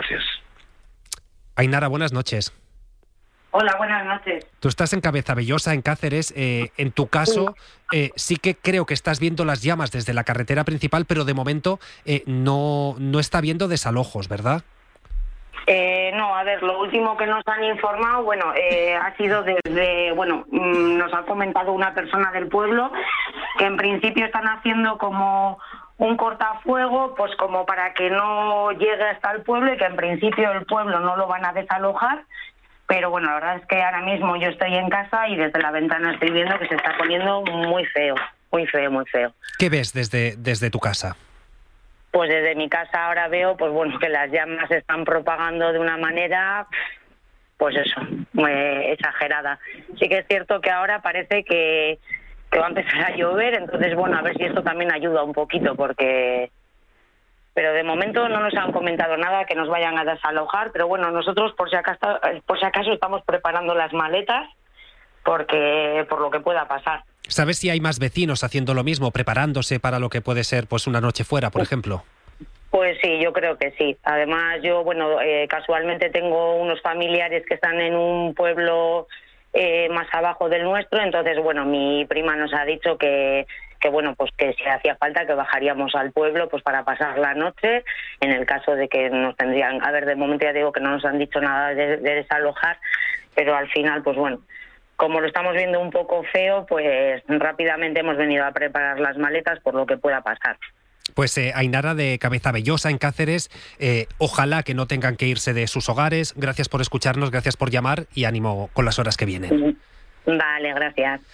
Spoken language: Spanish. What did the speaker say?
Gracias. Ainara, buenas noches. Hola, buenas noches. Tú estás en Cabezabellosa, en Cáceres. En tu caso, sí que creo que estás viendo las llamas desde la carretera principal, pero de momento no está habiendo desalojos, ¿verdad? No, a ver, lo último que nos han informado, ha sido nos ha comentado una persona del pueblo que en principio están haciendo como un cortafuego, pues como para que no llegue hasta el pueblo y que en principio el pueblo no lo van a desalojar. Pero bueno, la verdad es que ahora mismo yo estoy en casa y desde la ventana estoy viendo que se está poniendo muy feo, muy feo, muy feo. ¿Qué ves desde tu casa? Pues desde mi casa ahora veo que las llamas se están propagando de una manera, pues eso, muy exagerada. Sí que es cierto que ahora parece que va a empezar a llover, entonces a ver si esto también ayuda un poquito, pero de momento no nos han comentado nada que nos vayan a desalojar, pero bueno, nosotros por si acaso estamos preparando las maletas por lo que pueda pasar. ¿Sabes si hay más vecinos haciendo lo mismo, preparándose para lo que puede ser pues una noche fuera, por ejemplo? Pues sí, yo creo que sí. Además, yo, casualmente tengo unos familiares que están en un pueblo más abajo del nuestro, entonces, mi prima nos ha dicho que si hacía falta que bajaríamos al pueblo pues para pasar la noche, en el caso de que nos tendrían... A ver, de momento ya digo que no nos han dicho nada de desalojar, pero al final, como lo estamos viendo un poco feo, pues rápidamente hemos venido a preparar las maletas por lo que pueda pasar. Pues Ainara de Cabezabellosa, en Cáceres, ojalá que no tengan que irse de sus hogares. Gracias por escucharnos, gracias por llamar y ánimo con las horas que vienen. Vale, gracias.